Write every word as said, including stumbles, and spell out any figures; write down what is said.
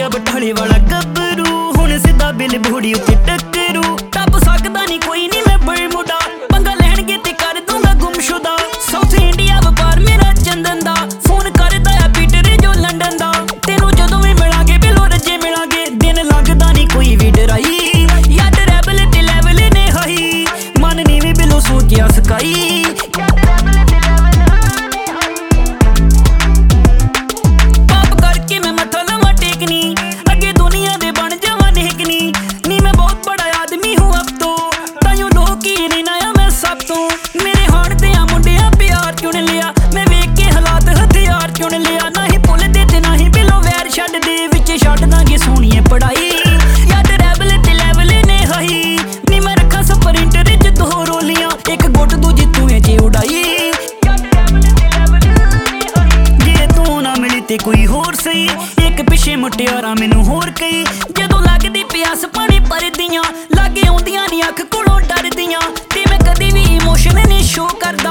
ਗਿਆ ਬਟਾਲੇ ਵਾਲਾ ਗੱਭਰੂ, ਹੁਣ ਸਿੱਧਾ ਬਿਲ ਬੋੜੀ ਉੱਤੇ ਟੱਕਰੂ। ਟੱਪ ਸਕਦਾ ਨਹੀਂ ਕੋਈ ਨਹੀਂ ਮੈਂ ਬਰਮੁਡਾ, ਪੰਗਾ ਲੈਣਗੇ ਤੇ ਕਰ ਦੂੰਗਾ ਗੁੰਮਸ਼ੁਦਾ। ਸਾਊਥ ਇੰਡੀਆ ਵਪਾਰ ਮੇਰਾ ਚੰਦਨ ਦਾ, ਫੋਨ ਕਰਦਾ ਆ ਪੀਟਰ ਜੋ ਲੰਡਨ ਦਾ। ਤੈਨੂੰ ਜਦੋਂ ਵੀ ਮਿਲਾਂਗੇ ਬਿਲੋ ਰੱਜੇ ਮਿਲਾਂਗੇ, ਦਿਨ ਲੱਗਦਾ ਨਹੀਂ ਕੋਈ ਵੀ ਡਰਾਈ। ਯਾਦ ਰੈਬਲ ਤੇ ਲੈਵਲ ਨੇ ਹਾਈ, ਮਨ ਨੀ ਵੀ ਬਿਲੋ ਸੋਚਿਆ ਸਕਾਈ। ਕੋਈ ਹੋਰ ਸਹੀ ਇੱਕ ਪਿੱਛੇ ਮੁਟਿਆਰਾਂ ਮੈਨੂੰ ਹੋਰ ਕਈ, ਜਦੋਂ ਲੱਗਦੀ ਪਿਆਸ ਪਾਣੀ ਭਰਦੀਆਂ, ਲਾਗੇ ਆਉਂਦੀਆਂ ਨੀ ਅੱਖ ਕੋਲੋਂ ਡਰਦੀਆਂ। ਤੇ ਮੈਂ ਕਦੀ ਵੀ ਇਮੋਸ਼ਨ ਨਹੀਂ ਸ਼ੋ ਕਰ